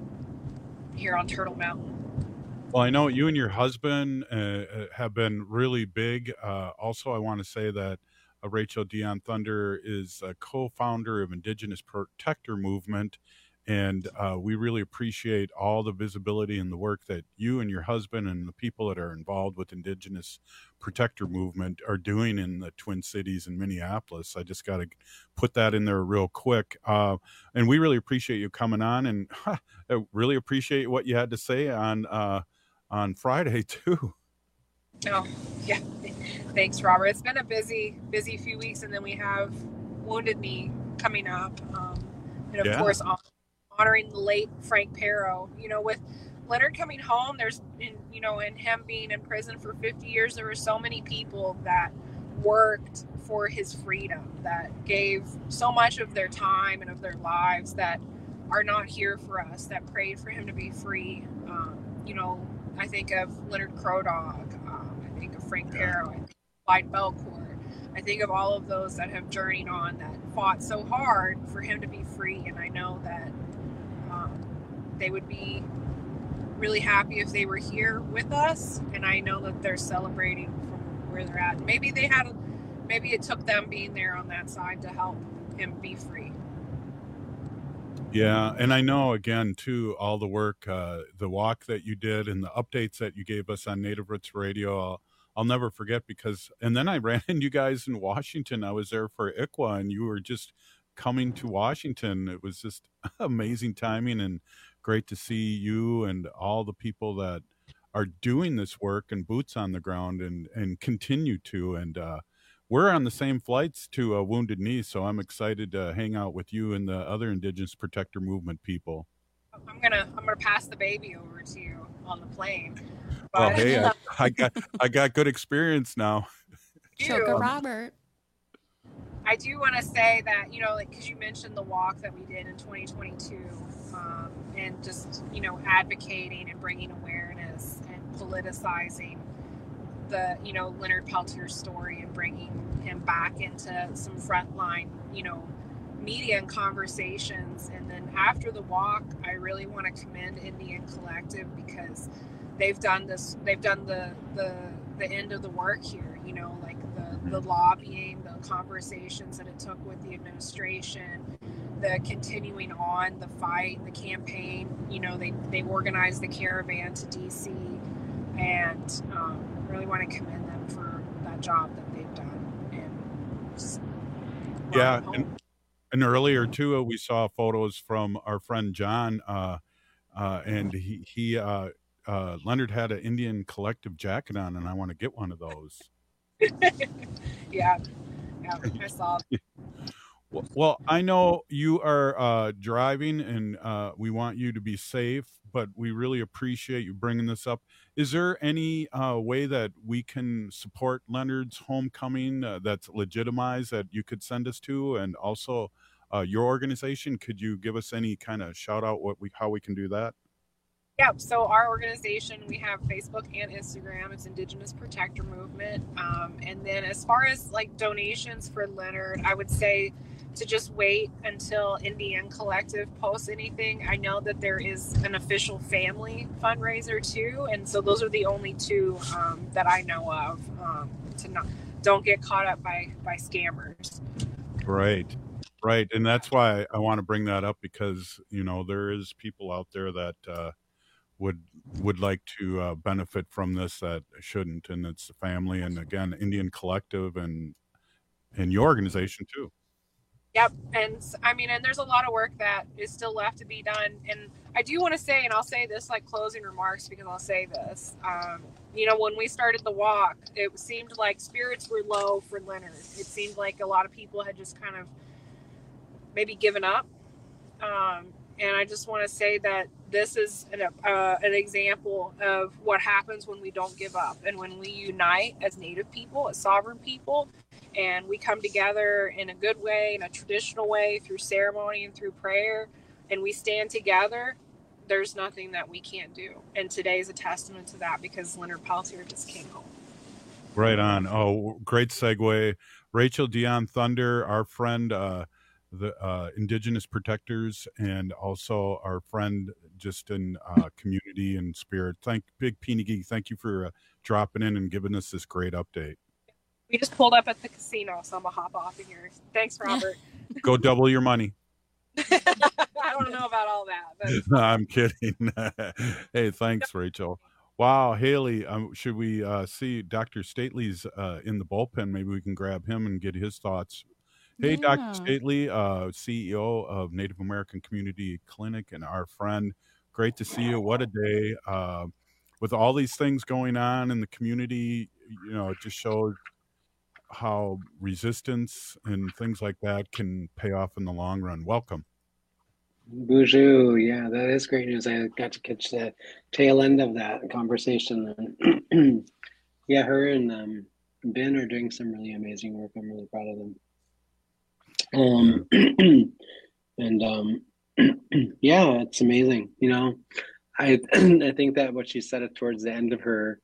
here on Turtle Mountain. Well, I know you and your husband uh, have been really big. Uh, also, I want to say that uh, Rachel Dion Thunder is a co-founder of Indigenous Protector Movement, and uh, we really appreciate all the visibility and the work that you and your husband and the people that are involved with Indigenous Protector Movement are doing in the Twin Cities and Minneapolis. I just got to put that in there real quick. Uh, and we really appreciate you coming on, and huh, I really appreciate what you had to say on uh, on Friday too. Oh, yeah. Thanks, Robert. It's been a busy, busy few weeks, and then we have Wounded Knee coming up. Um, and of Yeah. course, honoring the late Frank Pero. You know, with Leonard coming home, there's, in, you know, and him being in prison for fifty years, there were so many people that worked for his freedom, that gave so much of their time and of their lives, that are not here for us, that prayed for him to be free. Um, you know, I think of Leonard Crow Dog. Um, I think of Frank Pero. I think of Clyde Belcourt. I think of all of those that have journeyed on, that fought so hard for him to be free. And I know that um, they would be really happy if they were here with us. And I know that they're celebrating from where they're at. Maybe they had, maybe it took them being there on that side to help him be free. Yeah, and I know, again, too, all the work, uh, the walk that you did and the updates that you gave us on Native Roots Radio, I'll, I'll never forget, because, and then I ran into you guys in Washington. I was there for I C W A, and you were just coming to Washington. It was just amazing timing, and great to see you and all the people that are doing this work and boots on the ground and, and continue to, and uh, we're on the same flights to uh, Wounded Knee, so I'm excited to hang out with you and the other Indigenous Protector Movement people. I'm gonna I'm gonna pass the baby over to you on the plane. Well, But- hey, I, I got I got good experience now. Choker Robert. I do want to say that, you know, like, because you mentioned the walk that we did in twenty twenty-two, um, and just, you know, advocating and bringing awareness. And politicizing the, you know, Leonard Peltier's story and bringing him back into some frontline, you know, media and conversations. And then after the walk, I really want to commend Indian Collective because they've done this, they've done the, the, the end of the work here, you know, like the, the lobbying, the conversations that it took with the administration, the continuing on the fight, the campaign. You know, they, they organized the caravan to D C, and um, really want to commend them for that job that they've done. And just, yeah, and, and earlier too, we saw photos from our friend John, uh, uh, and he he uh, uh, Leonard had an Indian Collective jacket on, and I want to get one of those. yeah, yeah, I saw. Well, well, I know you are uh, driving, and uh, we want you to be safe, but we really appreciate you bringing this up. Is there any uh, way that we can support Leonard's homecoming uh, that's legitimized that you could send us to? And also uh, your organization, could you give us any kind of shout out what we how we can do that? Yeah, so our organization, we have Facebook and Instagram. It's Indigenous Protector Movement. Um, and then as far as like donations for Leonard, I would say to just wait until Indian Collective posts anything. I know that there is an official family fundraiser too, and so those are the only two um, that I know of. Um, to not don't get caught up by by scammers. Right, right, and that's why I want to bring that up because you know there is people out there that uh, would would like to uh, benefit from this that shouldn't, and it's the family, and again, Indian Collective and and your organization too. Yep. And I mean, and there's a lot of work that is still left to be done. And I do want to say, and I'll say this like closing remarks because I'll say this, um, you know, when we started the walk, it seemed like spirits were low for Leonard. It seemed like a lot of people had just kind of maybe given up. Um, and I just want to say that this is an, uh, an example of what happens when we don't give up and when we unite as Native people, as sovereign people, and we come together in a good way, in a traditional way, through ceremony and through prayer, and we stand together. There's nothing that we can't do. And today is a testament to that because Leonard Peltier just came home. Right on. Oh, great segue. Rachel Dion Thunder, our friend, uh, the uh, Indigenous Protectors, and also our friend just in uh, community and spirit. Thank Big Peony Geek. Thank you for uh, dropping in and giving us this great update. We just pulled up at the casino, so I'm gonna hop off of here. Thanks, Robert. Go double your money. I don't know about all that. But... I'm kidding. Hey, thanks, Rachel. Wow, Haley, um, should we uh, see Doctor Stately's uh, in the bullpen? Maybe we can grab him and get his thoughts. Hey, yeah. Doctor Stately, uh, C E O of Native American Community Clinic and our friend. Great to see you. What a day. Uh, with all these things going on in the community, you know, it just shows how resistance and things like that can pay off in the long run. Welcome. Bonjour. Yeah, that is great news. I got to catch the tail end of that conversation. Yeah, her and um, Ben are doing some really amazing work. I'm really proud of them. Um, and um, yeah, it's amazing. You know, I I think that what she said it towards the end of her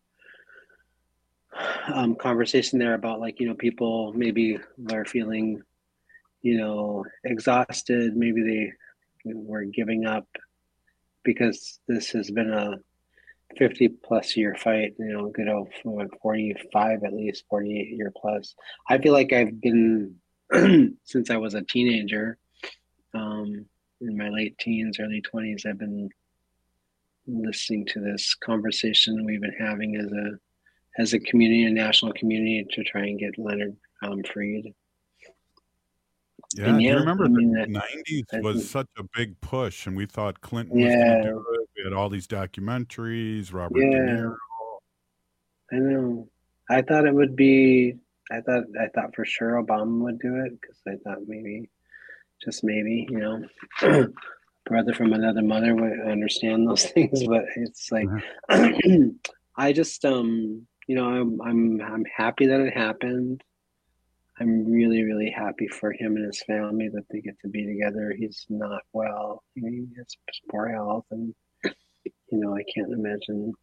um, conversation there about like, you know, people maybe are feeling, you know, exhausted. Maybe they were giving up because this has been a fifty plus year fight, you know, good old forty-five, at least forty-eight year plus. I feel like I've been, since I was a teenager, um, in my late teens, early twenties, I've been listening to this conversation we've been having as a as a community, a national community, to try and get Leonard um, freed. Yeah, yeah, do you remember I mean, the nineties was such a big push, and we thought Clinton was yeah. going to do it. We had all these documentaries, Robert yeah. De Niro. I know. I thought it would be. I thought. I thought for sure Obama would do it because I thought maybe, just maybe, you know, brother from another mother would understand those things. But it's like, uh-huh. I just, um, you know, I'm, I'm, I'm happy that it happened. I'm really, really happy for him and his family that they get to be together. He's not well. He has poor health, and you know, I can't imagine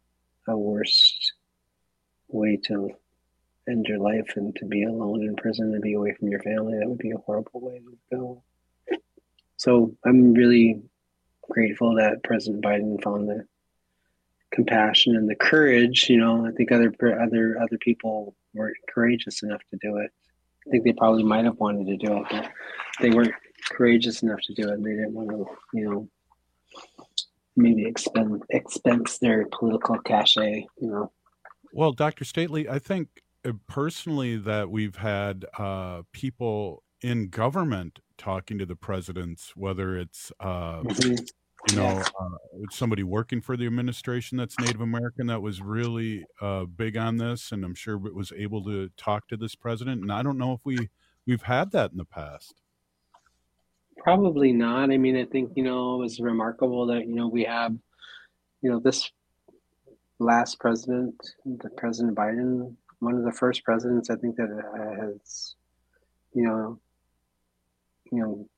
a worse way to end your life than to be alone in prison and be away from your family. That would be a horrible way to go. So I'm really grateful that President Biden found the compassion and the courage. You know, I think other other other people weren't courageous enough to do it. I think they probably might have wanted to do it, but they weren't courageous enough to do it. They didn't want to, you know, maybe expend expense their political cachet. You know. Well, Doctor Stately, I think uh, personally that we've had uh, people in government talking to the presidents, whether it's uh, Mhm. you know Yeah. uh, somebody working for the administration that's Native American that was really uh, big on this, and I'm sure was able to talk to this president. And I don't know if we we've had that in the past. Probably not. I mean, I think, you know, it was remarkable that, you know, we have, you know, this last president, the President Biden, one of the first presidents I think that uh, has, you know, you know,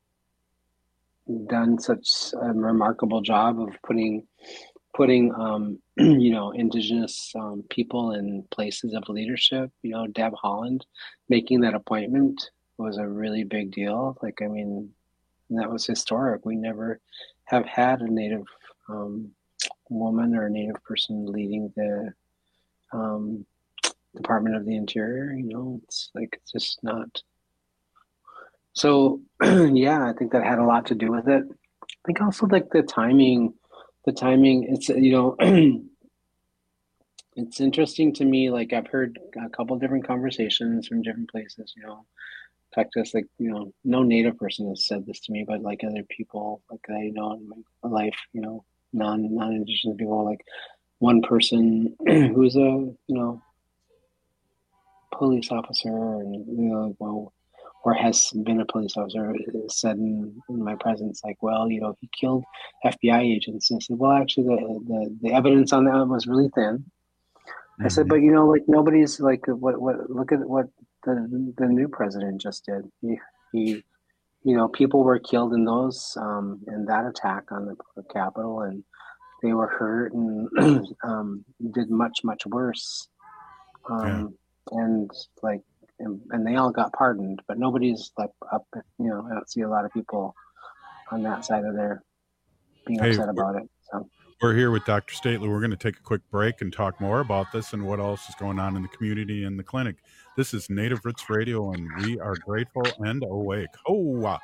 done such a remarkable job of putting, putting, um, you know, indigenous um, people in places of leadership. You know, Deb Haaland making that appointment was a really big deal. Like, I mean, that was historic. We never have had a Native um, woman or a Native person leading the um, Department of the Interior. You know, it's like, it's just not. So, yeah, I think that had a lot to do with it. I think also like the timing, the timing, it's, you know, it's interesting to me. Like, I've heard a couple different conversations from different places, you know, Texas, like, you know, no Native person has said this to me, but like other people, like I know in my life, you know, non, non-Indigenous people, like one person who's a, you know, police officer and, you know, well, or has been a police officer said in, in my presence, like, well, you know, he killed F B I agents. And I said, well, actually, the, the, the evidence on that was really thin. I said, but, you know, like, nobody's like, what, what, look at what the the new president just did. He, he you know, people were killed in those, um, in that attack on the Capitol, and they were hurt and um, did much, much worse. Um, yeah. And like, and, and they all got pardoned, but nobody's like up, you know, I don't see a lot of people on that side of there being Hey, upset about it. So we're here with Doctor Stately. We're going to take a quick break and talk more about this and what else is going on in the community and the clinic. This is Native Roots Radio, and we are grateful and awake. Oh,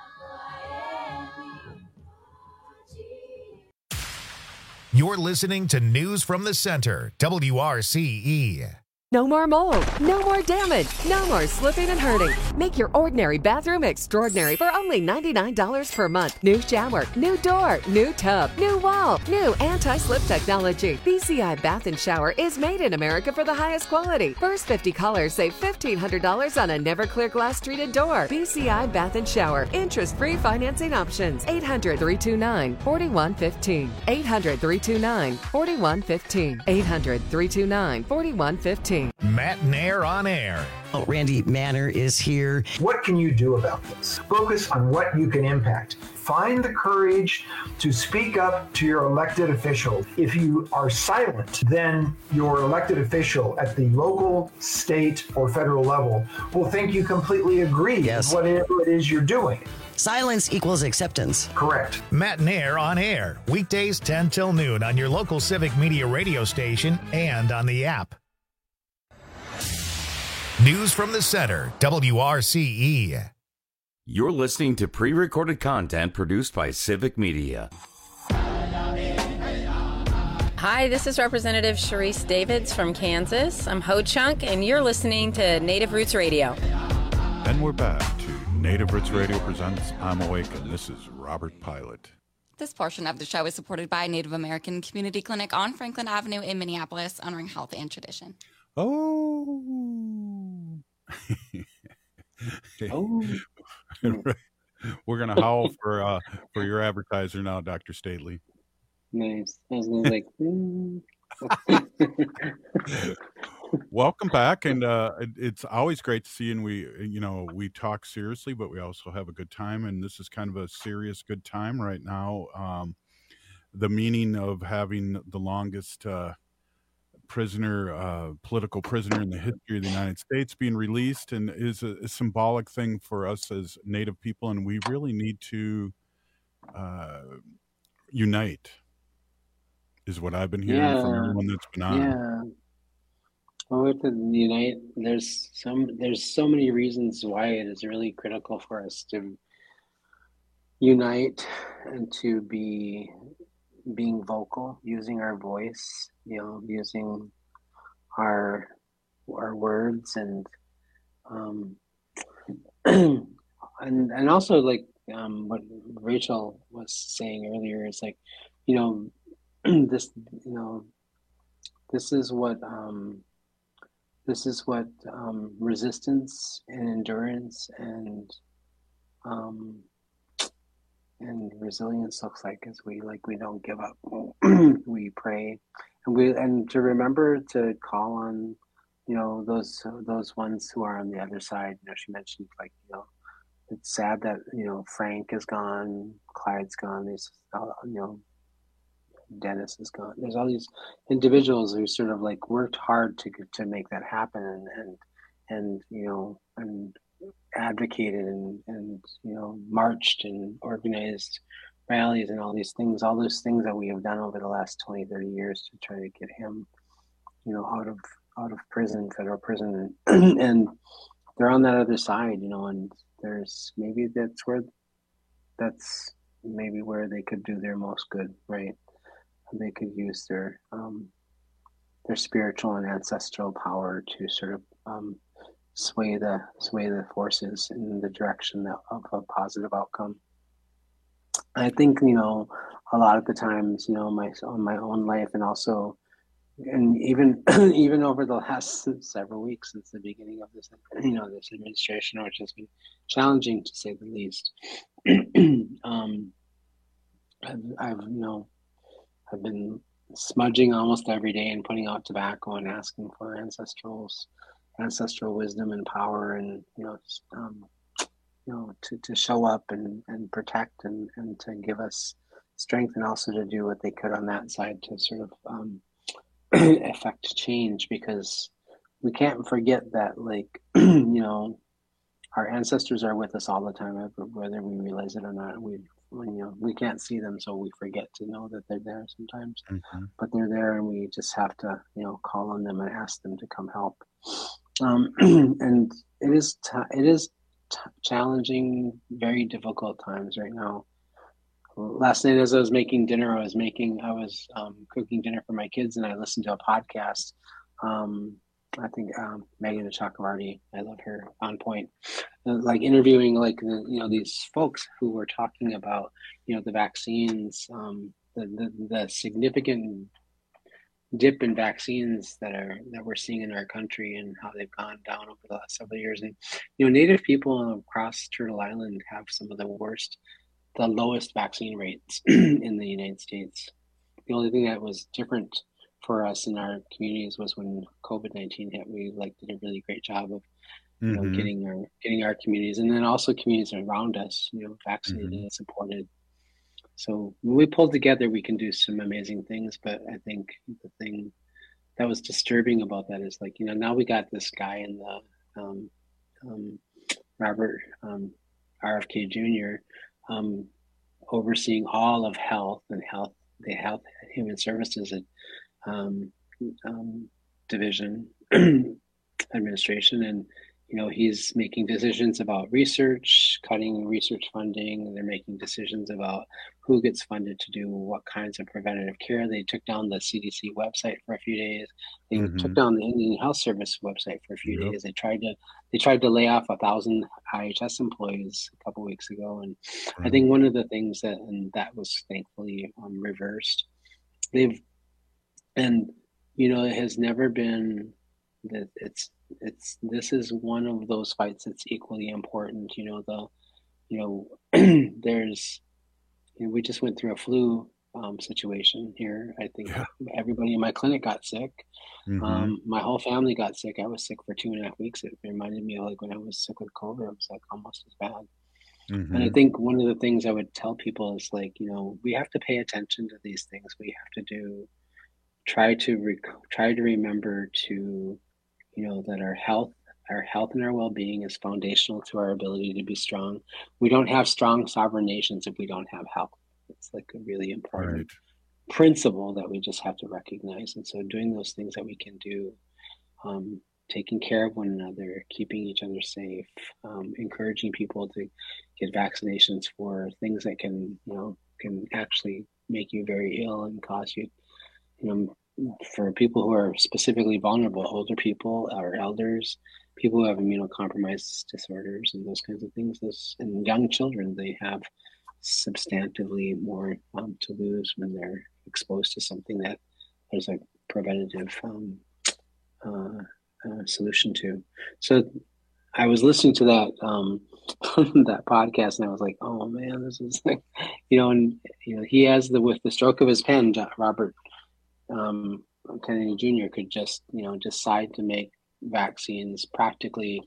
You're listening to News from the Center, W R C E. No more mold, no more damage, no more slipping and hurting. Make your ordinary bathroom extraordinary for only ninety-nine dollars per month. New shower, new door, new tub, new wall, new anti-slip technology. B C I Bath and Shower is made in America for the highest quality. First fifty callers save fifteen hundred dollars on a never clear glass treated door. B C I Bath and Shower. Interest-free financing options. eight hundred, three two nine, four one one five. eight hundred, three two nine, four one one five. eight hundred, three two nine, four one one five. Matt Nair on air. Oh, Randy Manner is here. What can you do about this? Focus on what you can impact. Find the courage to speak up to your elected official. If you are silent, then your elected official at the local, state, or federal level will think you completely agree yes. with whatever it is you're doing. Silence equals acceptance. Correct. Matt Nair on air. Weekdays ten till noon on your local Civic Media radio station and on the app. News from the Center, W R C E. You're listening to pre-recorded content produced by Civic Media. Hi, this is Representative Sharice Davids from Kansas. I'm Ho Chunk, and you're listening to Native Roots Radio. And we're back to Native Roots Radio presents I'm Awake, and this is Robert Pilot. This portion of the show is supported by Native American Community Clinic on Franklin Avenue in Minneapolis, honoring health and tradition. Oh. oh. We're going to howl for uh, for your advertiser now, Doctor Stately. Nice. I was like, mm. Welcome back, and uh, it, it's always great to see. And we, you know, we talk seriously, but we also have a good time. And this is kind of a serious good time right now. Um, the meaning of having the longest uh, prisoner, uh, political prisoner in the history of the United States being released, and is a, a symbolic thing for us as Native people, and we really need to uh, unite, is what I've been hearing Yeah, from everyone that's been on. yeah. Well, with the unite, there's some there's so many reasons why it is really critical for us to unite and to be being vocal, using our voice, you know, using our our words, and um, and and also like um, what Rachel was saying earlier is like, you know, this you know this is what um, this is what um, resistance and endurance and um, and resilience looks like, as we like we don't give up. We pray, and we and to remember to call on, you know, those those ones who are on the other side. You know, she mentioned, like, you know, it's sad that, you know, Frank is gone, Clyde's gone, there's uh, you know, Dennis is gone. There's all these individuals who sort of like worked hard to to make that happen, and and, and you know, and advocated and, and you know, marched and organized rallies and all these things, all those things that we have done over the last twenty, thirty years to try to get him, you know, out of out of prison, federal prison, and, and they're on that other side, you know, and there's maybe that's where that's maybe where they could do their most good, right? They could use their um, their spiritual and ancestral power to sort of um, sway the sway the forces in the direction of a positive outcome. I think, you know, a lot of the times, you know, my on my own life, and also, and even even over the last several weeks since the beginning of this, you know, this administration, which has been challenging to say the least. um, I've, I've, you know, I've been smudging almost every day and putting out tobacco and asking for ancestrals, ancestral wisdom and power, and, you know, um, you know, to, to show up and, and protect, and, and to give us strength, and also to do what they could on that side to sort of um, affect change, because we can't forget that, like, you know, our ancestors are with us all the time, whether we realize it or not. We, you know, we can't see them, so we forget to know that they're there sometimes. Mm-hmm. But they're there, and we just have to, you know, call on them and ask them to come help. Um, and it is t- it is t- challenging, very difficult times right now. Last night, as I was making dinner, I was making I was um, cooking dinner for my kids, and I listened to a podcast. Um, I think um, Megan Chakravarty, I love her, on point, uh, like interviewing like the, you know, these folks who were talking about, you know, the vaccines, um, the, the the significant dip in vaccines that are that we're seeing in our country, and how they've gone down over the last several years. And, you know, Native people across Turtle Island have some of the worst, the lowest vaccine rates in the United States. The only thing that was different for us in our communities was when COVID nineteen hit. We like did a really great job of, you know, mm-hmm. getting our getting our communities, and then also communities around us, you know, vaccinated mm-hmm. and supported. So when we pull together, we can do some amazing things. But I think the thing that was disturbing about that is, like, you know, now we got this guy in the um, um, Robert um, R F K Junior um, overseeing all of health and health, the health human services and um, um, division administration, and, you know, he's making decisions about research, cutting research funding, and they're making decisions about who gets funded to do what kinds of preventative care. They took down the C D C website for a few days. They mm-hmm. took down the Indian Health Service website for a few yep. days. They tried to they tried to lay off a thousand I H S employees a couple of weeks ago, and right. I think one of the things that and that was thankfully um, reversed. They've and you know, it has never been that it's it's this is one of those fights that's equally important. You know, the you know there's you know, we just went through a flu um, situation here. I think yeah. everybody in my clinic got sick. Mm-hmm. Um, my whole family got sick. I was sick for two and a half weeks. It reminded me of like when I was sick with COVID. It was like almost as bad. Mm-hmm. And I think one of the things I would tell people is, like, you know, we have to pay attention to these things. We have to do try to rec- try to remember to, you know, that our health, our health and our well-being is foundational to our ability to be strong. We don't have strong sovereign nations if we don't have health. It's like a really important right. principle that we just have to recognize. And so doing those things that we can do, um, taking care of one another, keeping each other safe, um, encouraging people to get vaccinations for things that can, you know, can actually make you very ill and cause you, you know, for people who are specifically vulnerable, older people, our elders, people who have immunocompromised disorders and those kinds of things, those, and young children, they have substantively more um, to lose when they're exposed to something that there's a preventative um, uh, uh, solution to. So I was listening to that um, that podcast, and I was like, "Oh man, this is like," you know, and you know, he has the with the stroke of his pen, Robert um, Kennedy Junior could just, you know, decide to make vaccines practically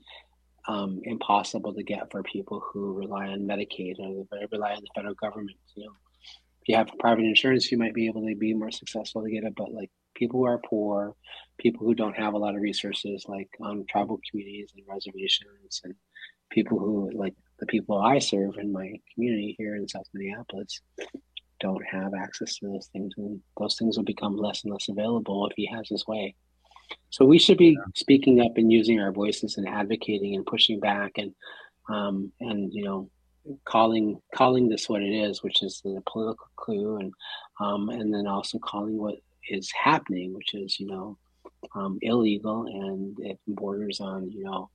um, impossible to get for people who rely on Medicaid or rely on the federal government. You know, if you have private insurance, you might be able to be more successful to get it, but like people who are poor, people who don't have a lot of resources, like um, tribal communities and reservations, and people who, like the people I serve in my community here in South Minneapolis, don't have access to those things, and those things will become less and less available if he has his way. So we should be yeah. speaking up and using our voices and advocating and pushing back, and um, and you know, calling calling this what it is, which is the political coup, and um, and then also calling what is happening, which is, you know, um, illegal, and it borders on, you know,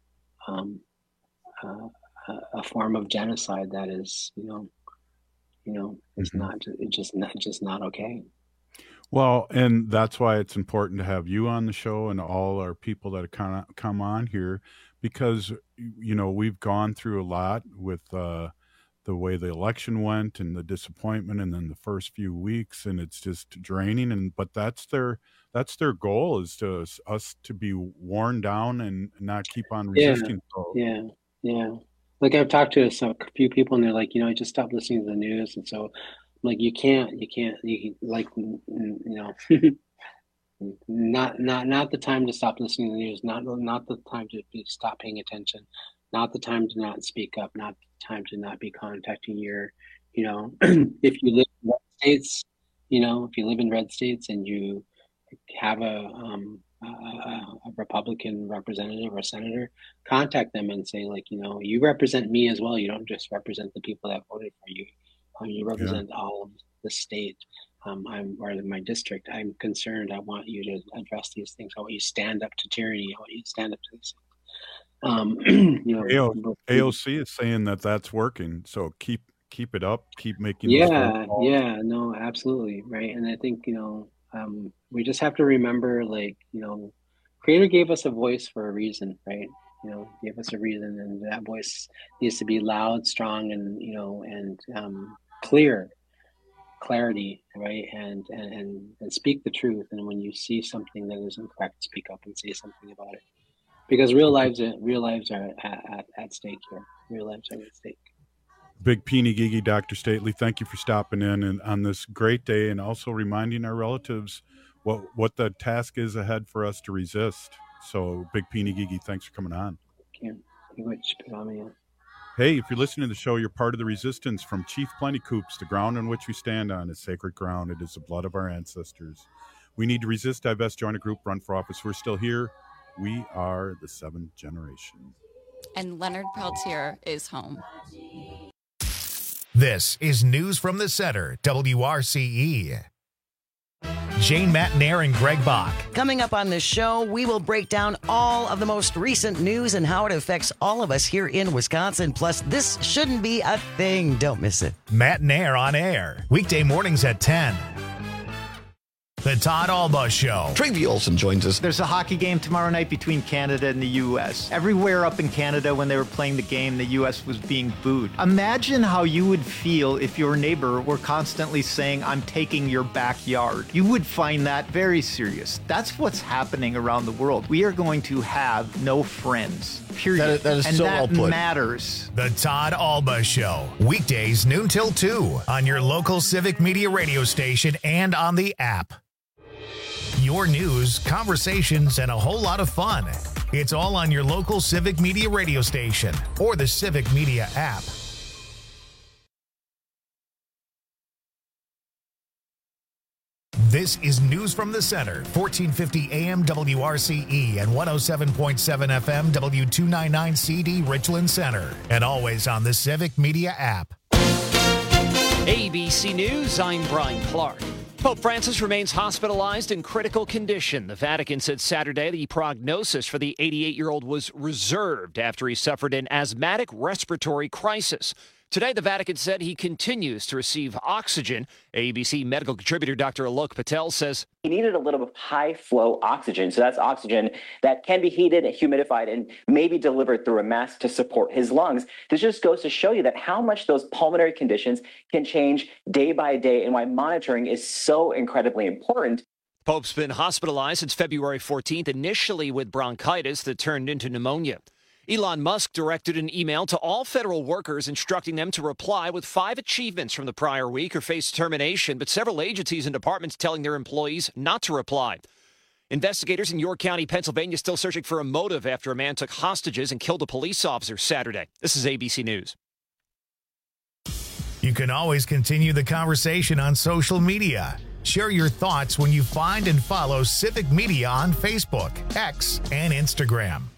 um, uh, a, a form of genocide that is, you know, you know, it's mm-hmm. not it's just not just not okay. Well, and that's why it's important to have you on the show and all our people that come come on here, because, you know, we've gone through a lot with uh, the way the election went and the disappointment, and then the first few weeks, and it's just draining. And but that's their that's their goal, is to us to be worn down and not keep on resisting. Yeah, yeah, yeah. Like I've talked to some, a few people, and they're like, you know, I just stopped listening to the news, and so. Like you can't, you can't, you like, you know, not not not the time to stop listening to the news. Not not the time to be, stop paying attention. Not the time to not speak up. Not the time to not be contacting your, you know, if you live in red states, you know, if you live in red states and you have a um a, a Republican representative or senator, contact them and say, like, you know, you represent me as well. You don't just represent the people that voted for you. Um, you represent yeah. all of the state. Um, I'm or my district. I'm concerned. I want you to address these things. I want you to stand up to tyranny. I want you to stand up to these things. Um, you know, A O C is saying that that's working. So keep keep it up. Keep making. Yeah, yeah, no, absolutely, right. And I think, you know, um, we just have to remember, like, you know, Creator gave us a voice for a reason, right? You know, gave us a reason, and that voice needs to be loud, strong, and, you know, and um, clear, clarity, right? And, and and and speak the truth. And when you see something that isn't correct, speak up and say something about it, because real lives, real lives are at, at, at stake here. Real lives are at stake. Big Peeny Gigi, Doctor Stately, thank you for stopping in and on this great day, and also reminding our relatives what what the task is ahead for us to resist. So, Big Peeny Gigi, thanks for coming on. Hey, if you're listening to the show, you're part of the resistance. From Chief Plenty Coops, the ground on which we stand on is sacred ground. It is the blood of our ancestors. We need to resist, divest, join a group, run for office. We're still here. We are the seventh generation. And Leonard Peltier is home. This is News from the Center, W R C E. Jane Matnair and Greg Bach. Coming up on this show, we will break down all of the most recent news and how it affects all of us here in Wisconsin. Plus, this shouldn't be a thing. Don't miss it. Matnair on air, weekday mornings at ten. The Todd Alba Show. Travi Olson joins us. There's a hockey game tomorrow night between Canada and the U S. Everywhere up in Canada, when they were playing the game, the U S was being booed. Imagine how you would feel if your neighbor were constantly saying, I'm taking your backyard. You would find that very serious. That's what's happening around the world. We are going to have no friends. Period. That is, that is and so that well put. matters. The Todd Alba Show. Weekdays noon till two on your local Civic Media radio station and on the app. Your news, conversations, and a whole lot of fun. It's all on your local Civic Media radio station or the Civic Media app. This is News from the Center, fourteen fifty A M W R C E and one oh seven point seven F M W two ninety-nine C D Richland Center, and always on the Civic Media app. A B C News, I'm Brian Clark. Pope Francis remains hospitalized in critical condition. The Vatican said Saturday the prognosis for the eighty-eight-year-old was reserved after he suffered an asthmatic respiratory crisis. Today, the Vatican said he continues to receive oxygen. A B C medical contributor Doctor Alok Patel says he needed a little bit of high-flow oxygen. So that's oxygen that can be heated and humidified and maybe delivered through a mask to support his lungs. This just goes to show you that how much those pulmonary conditions can change day by day and why monitoring is so incredibly important. Pope's been hospitalized since February fourteenth, initially with bronchitis that turned into pneumonia. Elon Musk directed an email to all federal workers instructing them to reply with five achievements from the prior week or face termination, but several agencies and departments telling their employees not to reply. Investigators in York County, Pennsylvania, still searching for a motive after a man took hostages and killed a police officer Saturday. This is A B C News. You can always continue the conversation on social media. Share your thoughts when you find and follow Civic Media on Facebook, X, and Instagram.